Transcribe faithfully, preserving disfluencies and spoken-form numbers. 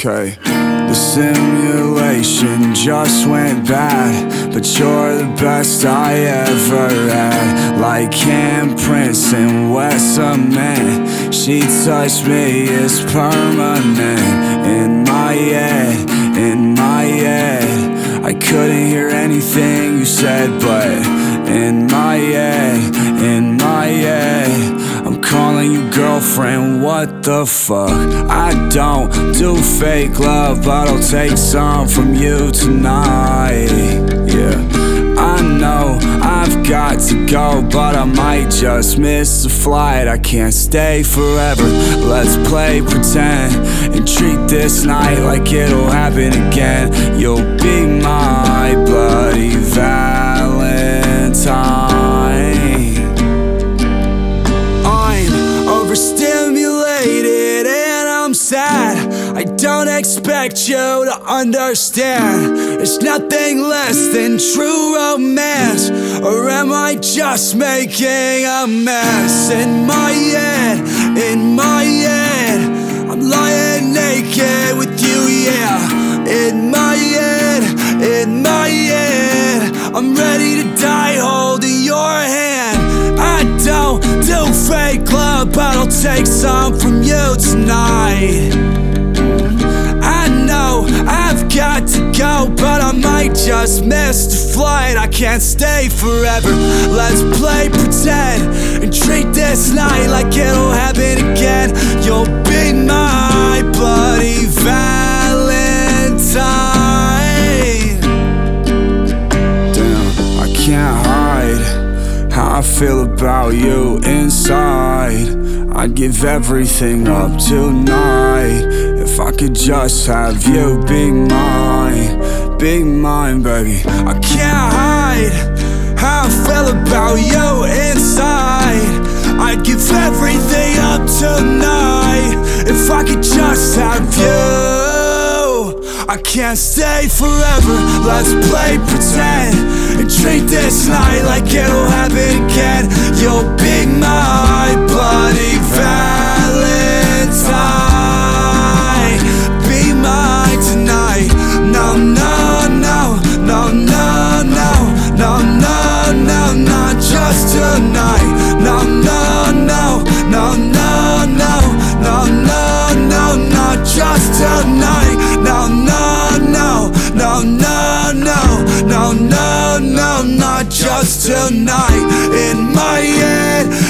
Okay, the simulation just went bad, but you're the best I ever had. Like handprints in wet cement, she touched me, it's permanent. In my head, in my head, I couldn't hear anything you said, but in my head, in my head, I'm calling you girlfriend, what the fuck? I don't do fake love, but I'll take some from you tonight. Yeah, I know I've got to go, but I might just miss the flight. I can't stay forever, let's play pretend and treat this night like it'll happen again. You'll be my bloody Valentine. Overstimulated and I'm sad, I don't expect you to understand. There's nothing less than true romance, or am I just making a mess? In my head, in my head, I'm lying naked with you, yeah. In my head, in my head, I'm ready to die holding your hand. I don't do fake love, but I'll take some from you tonight. I know I've got to go, but I might just miss the flight. I can't stay forever, let's play pretend and treat this night like it'll happen again. You'll be my bloody Valentine. Damn, I can't hide how I feel about you inside. I'd give everything up tonight if I could just have you be mine, be mine, baby. I can't hide how I feel about you inside. I'd give everything up tonight if I could just have you. I can't stay forever, let's play pretend and treat this night like it'll happen again. You'll be my bloody Valentine. Be mine tonight. No, no, no, no, no, no, no, no, no, not just tonight. No, no, no, no, no, no, no, no, no, not just tonight. No, no, no, no, no, no, no, no, no, not just tonight. In my head,